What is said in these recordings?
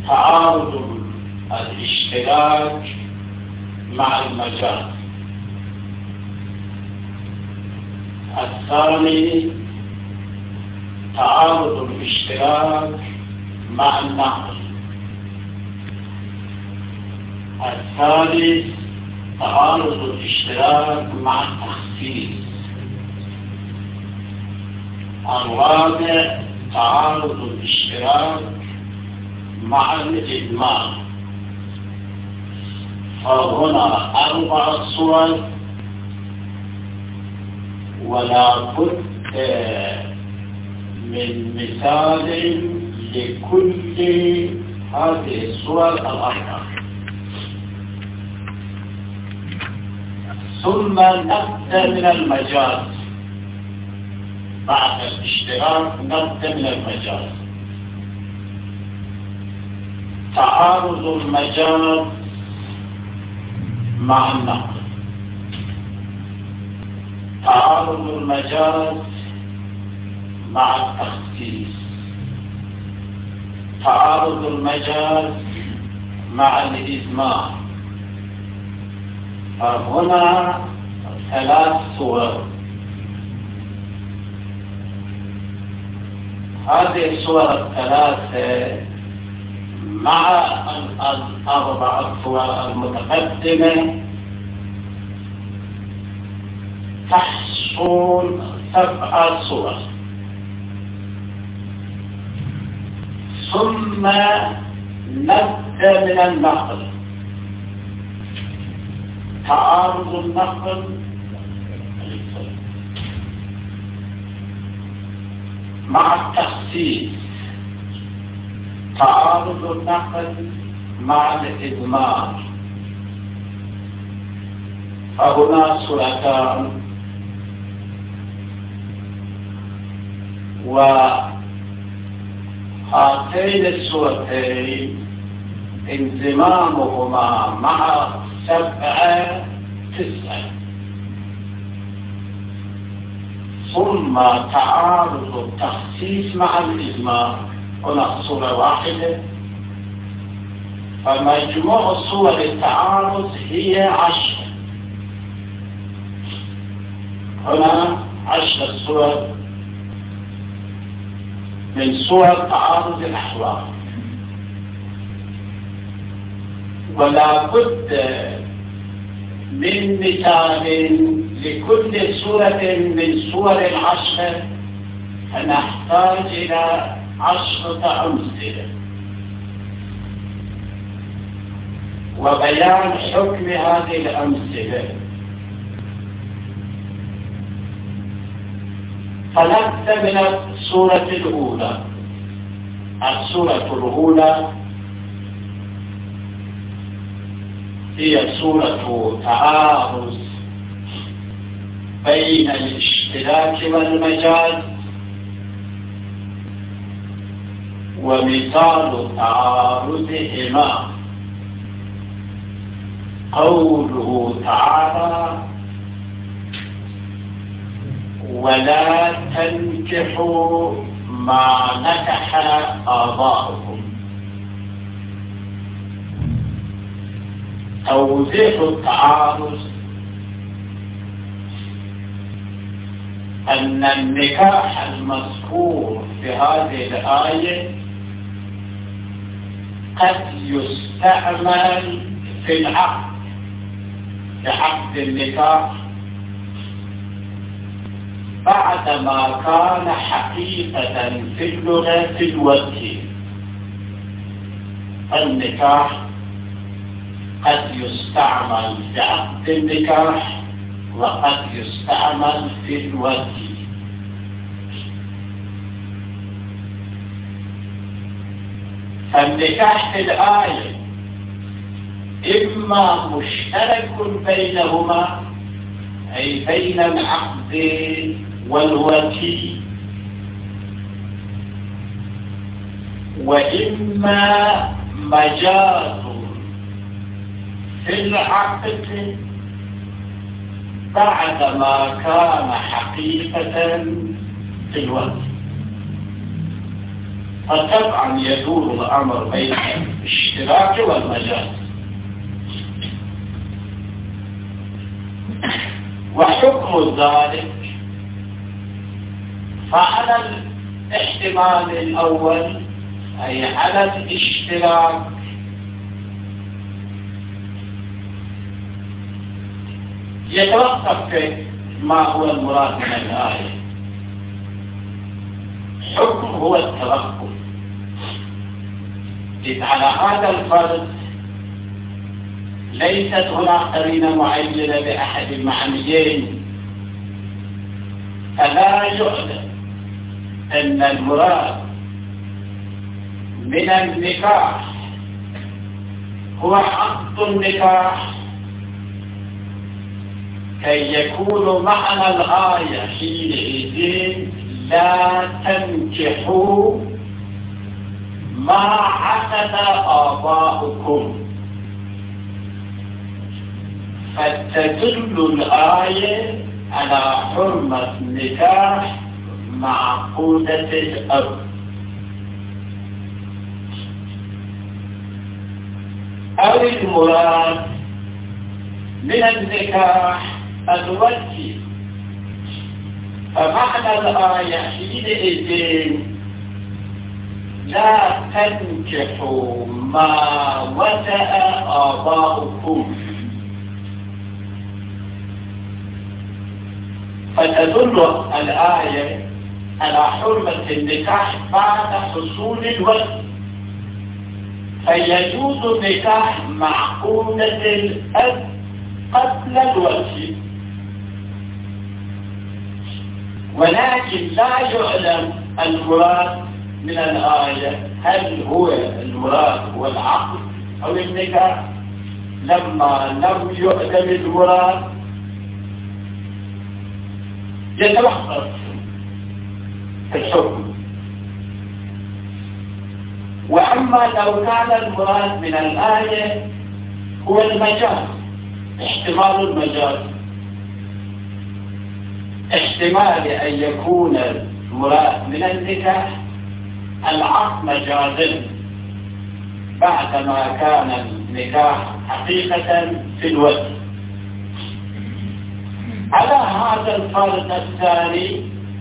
تعارض الاشتراك مع المجاز. الثاني تعارض الاشتراك مع النقل. الثالث تعارض الاشتراك مع التخصيص. الرابع تعارض الاشتراك مع الإدماج. فهنا 4 صور، ولا بد من مثال لكل هذه الصور ال4. ثم نبدأ من المجاز. بعد الاشتراك نبدأ من المجاز. تعارض المجاز مع النقل. تعارض المجاز مع التخصيص. تعارض المجاز مع الإدماج. فهنا 3 صور. هذه الصور ال3 مع 4 صور المتقدمة تحصل 7 صور. ثم نبدأ من النقل. تعارض النقل مع التخصيص. تعارض النقل مع الإدماج. فهنا صورتان، وهاتين الصورتين انضمامهما مع 7 9. ثم تعارض التخصيص مع الإدماج. هنا صورة واحدة، فمجموع صور التعارض هي 10. هنا 10 صور من صور تعارض الأحوال. ولا بد من مثال لكل صورة من صور 10، فنحتاج إلى 10 أمثلة. وبيان حكم هذه الأمثلة. فنبدأ من الصورة الأولى. الصورة الأولى هي صورة تعارض بين الاشتراك والمجاز. ومثال تعارضهما قوله تعالى: ولا تنكحوا ما نكح آباؤكم. توضيح التعارض أن النكاح المذكور في هذه الآية قد يستعمل في العقد، في عقد النكاح، بعدما كان حقيقة في اللغة في الوجه. النكاح قد يستعمل في عقد النكاح وقد يستعمل في الوجه. فالنكاح في الآية إما مشترك بينهما، أي بين العقد والوكيل، وإما مجاز في العقد بعدما كان حقيقة في الوقت. فطبعا يدور الأمر بين الاشتراك والمجاز. وحكم ذلك فعلى الاحتمال الأول أي على الاشتراك يتوقف ما هو المراد من الآية. حكم هو التوقف، إذ على هذا الفرض ليست هناك قرينة معينة بأحد المعنيين، فلا يعلم أن المراد من النكاح هو عقد النكاح كي يكون معنى الآية حينئذ لا تنكحوا ما عقد آباؤكم، فتدل الآية على حرمة النكاح معقودة الأب. أو المراد من النكاح الوجه، فمعنى الآية حينئذ لا تنكحوا ما وطأ آباؤكم، فتدل الآية على حرمة النكاح بعد حصول الوجه، فيجوز النكاح معقودة الأب قبل الوجه، ولكن لا يعلم المراد من الآية هل هو المراد هو العقد أو النكاح. لما لم يعلم المراد يتوقف في الحكم. وأما لو كان المراد من الآية هو المجاز، احتمال المجاز، احتمال أن يكون المراد من النكاح العقد مجازا بعدما كان النكاح حقيقة في الوجه. على هذا الفرض الثاني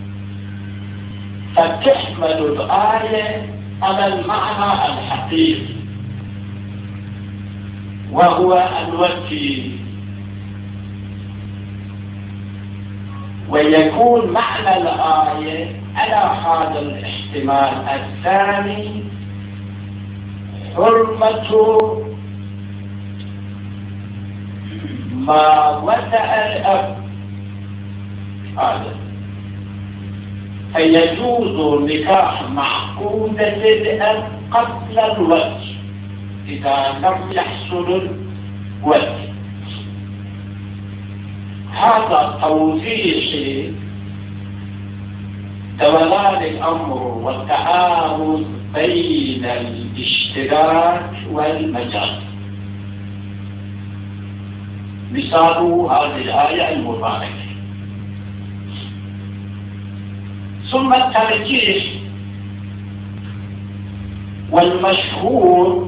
فتحمل الآية على المعنى الحقيقي وهو الوجه، ويكون معنى الآية على هذا الاحتمال الثاني حرمة ما وطأ الأب، هذا فيجوز نكاح معقودة الأب قبل الوجه إذا لم يحصل الوجه. هذا توضيح دوران الأمر والتعارض بين الاشتراك والمجاز. مثال هذه الآية المباركة. ثم الترجيح والمشهور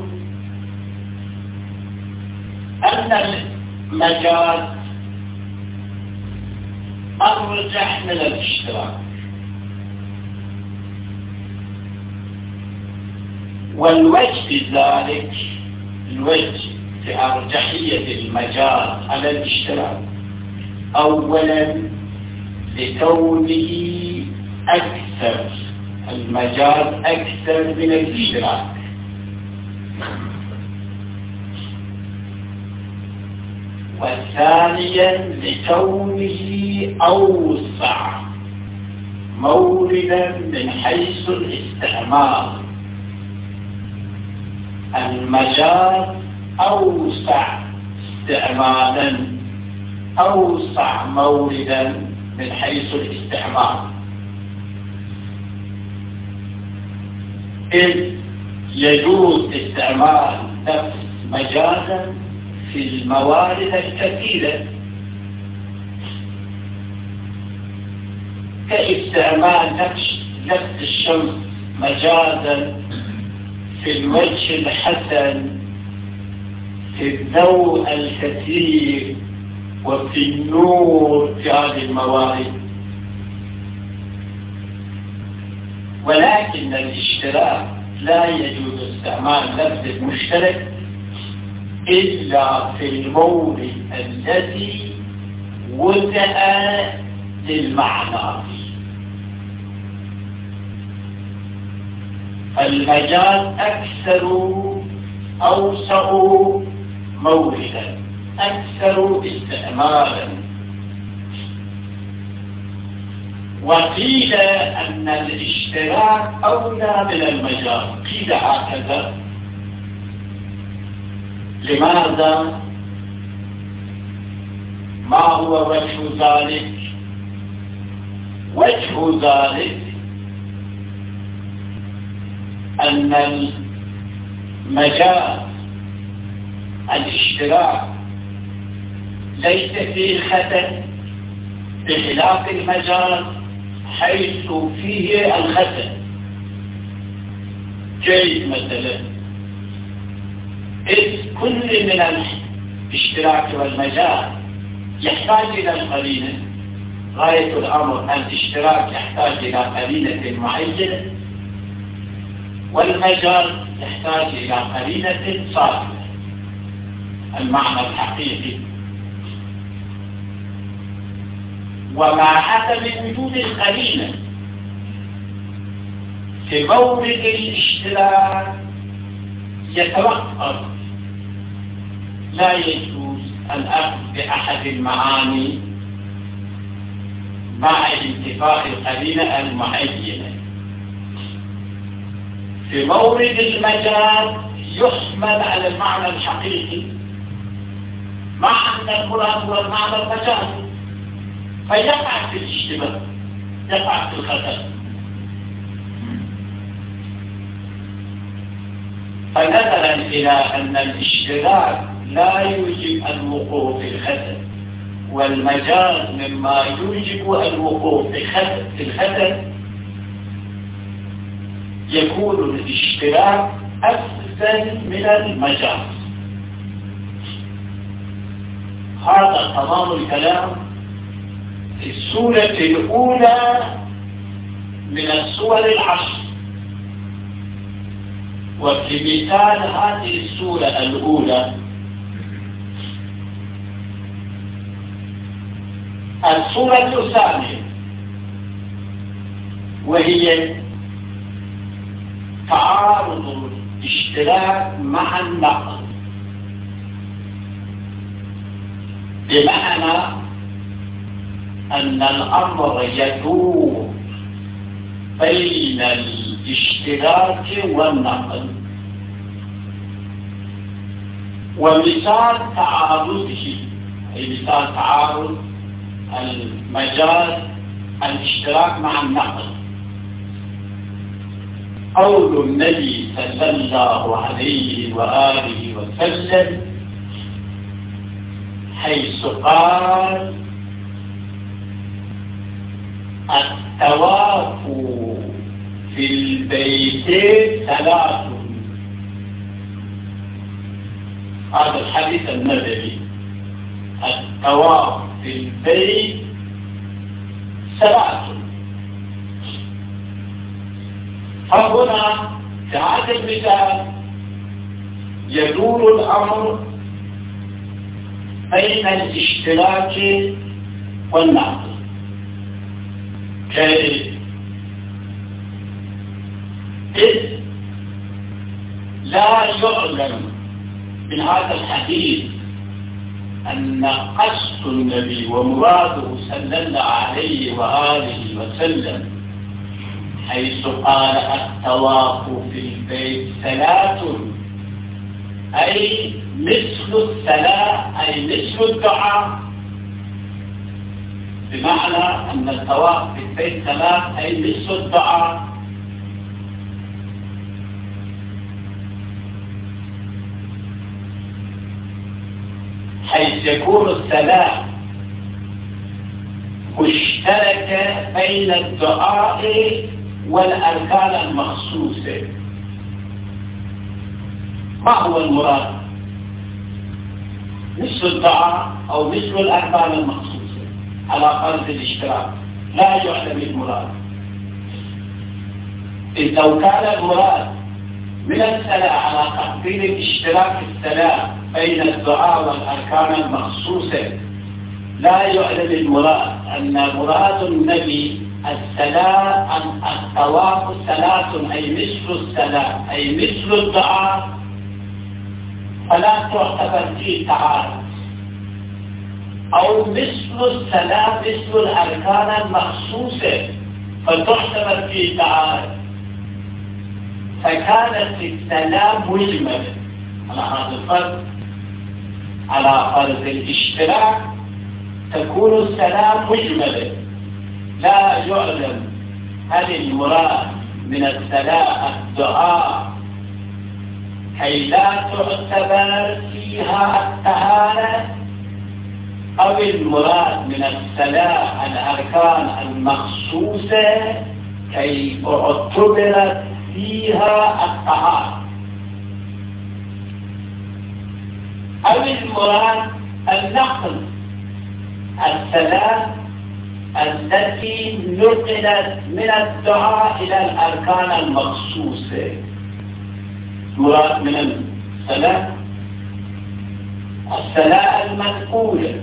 أن المجاز أرجح من الاشتراك، والوجه ذلك الوجه في أرجحية المجاز على الاشتراك أولا لكونه أكثر، المجاز أكثر من الاشتراك، وثانيا لكونه أوسع موردا من حيث الاستعمال، المجاز أوسع استعمالا أوسع موردا من حيث الاستعمال، إذ يجوز استعمال نفس مجازا في الموارد الكثيرة كاستعمال نفس الشمس مجازا في الوجه الحسن، في الضوء الكثير، وفي النور في هذه الموارد. ولكن الاشتراك لا يجوز استعمال لفظ المشترك إلا في المورد الذي وضع للمعنى. المجاز أكثر أوسع موردا، أكثر استعمالا. وقيل أن الاشتراك أولى من المجاز، قيل هكذا. لماذا؟ ما هو وجه ذلك؟ وجه ذلك أن المجاز الاشتراك ليس فيه خطأ، بخلاف المجاز حيث فيه الخطأ. كيف مثلا؟ إذ كل من الاشتراك والمجاز يحتاج إلى القرينة. غاية الأمر الاشتراك يحتاج إلى قرينة معينة، والمجاز يحتاج إلى قرينة صادقة، المعنى الحقيقي. ومع عدم وجود القرينة في مورد الاشتراك يتوقف، لا يجوز الأخذ بأحد المعاني مع انتفاء القرينة المعينة. في مورد المجاز يحمل على المعنى الحقيقي، مع أن المراد هو المعنى المجازي، فيقع في الاشتباه، يقع في الخطأ. فنظرا إلى أن الاشتراك لا يوجب الوقوع في الخطأ، والمجاز مما يوجب الوقوع في الخطأ، يكون الاشتراك أفضل من المجاز. هذا تمام الكلام في السورة الأولى من السور العشر. وفي مثال هذه السورة الأولى السورة الثانية، وهي تعارض الاشتراك مع النقل، بمعنى أن الأمر يدور بين الاشتراك والنقل. ومثال تعارضه أي مثال تعارض المجاز الاشتراك مع النقل قول النبي صلى الله عليه وآله وسلم حيث قال الطواف في البيت 3. هذا الحديث النبوي، الطواف في البيت 3. فهنا في هذا المثال يدور الأمر بين الاشتراك والنقل. كيف؟ إذ لا يعلم من هذا الحديث أن قصد النبي ومراده صلى الله عليه وآله وسلم حيث قال الطواف في البيت 3 أي مثل الصلاة، أي مثل الدعاء، بمعنى أن الطواف في البيت 3 أي مثل الدعاء. حيث يكون الصلاة مشتركة بين الدعاء والأركان المخصوصة. ما هو المراد؟ مثل الدعاء أو مثل الأركان المخصوصة على فرض الاشتراك لا يعلم المراد. إذ لو كان المراد من الصلاة على تقدير الاشتراك الصلاة بين الدعاء والأركان المخصوصة لا يعلم المراد أن مراد النبي الصلاة أن الطواف صلاة أي مثل الصلاة أي مثل الدعاء، فلا تعتبر فيه تعارض، أو مثل الصلاة مثل الأركان المخصوصة فتعتبر فيه تعارض، فكانت الصلاة مجملة على هذا الفرض. على فرض الاشتراك تكون الصلاة مجملة، لا يعلم هل المراد من الصلاة الدعاء كي لا تعتبر فيها الطهارة، أو المراد من الصلاة الأركان المخصوصة كي اعتبرت فيها الطهارة، أو المراد النقل الصلاة التي نقلت من الدعاء إلى الأركان المخصوصة. مراد من الصلاة المنقولة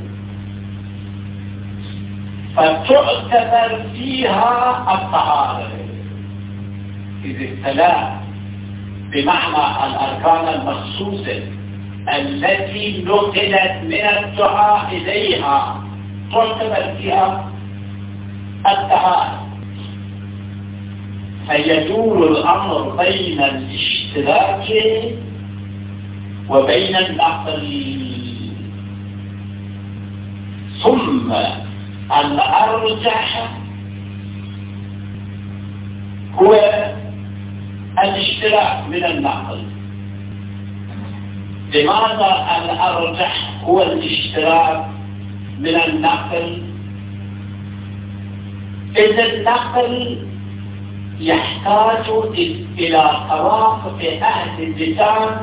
فتعتبر فيها الطهارة. إذ الصلاة بمعنى الأركان المخصوصة التي نقلت من الدعاء إليها تعتبر فيها الطهارة. فيدور الأمر بين الاشتراك وبين النقل. ثم الأرجح هو الاشتراك من النقل. لماذا الأرجح هو الاشتراك من النقل؟ إذا النقل يحتاج إلى توافق أهل اللسان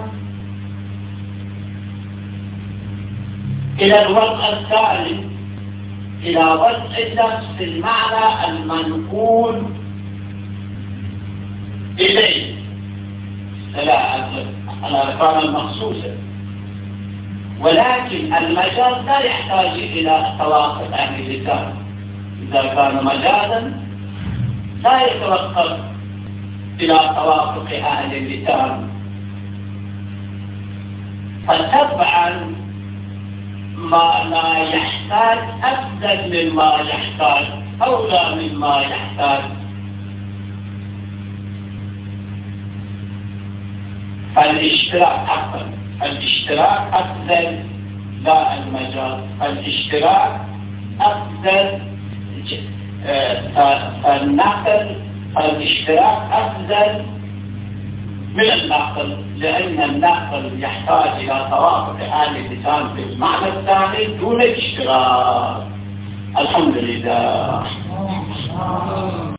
إلى الوضع الثالث، إلى وضع نفس المعنى المنقول إليه الأركان المخصوصة. ولكن المجاز لا يحتاج إلى توافق أهل اللسان. إذا كان مجازا لا يتوقف إلى توافق أهل اللسان، فتبعا ما لا يحتاج أفضل مما يحتاج، أولى مما يحتاج. فالاشتراك أفضل لا المجاز. فالاشتراك أفضل، فالنقل الاشتراك أفضل من النقل، لأن النقل يحتاج إلى توافق أهل اللسان في المعنى الثاني دون الاشتراك. الحمد لله.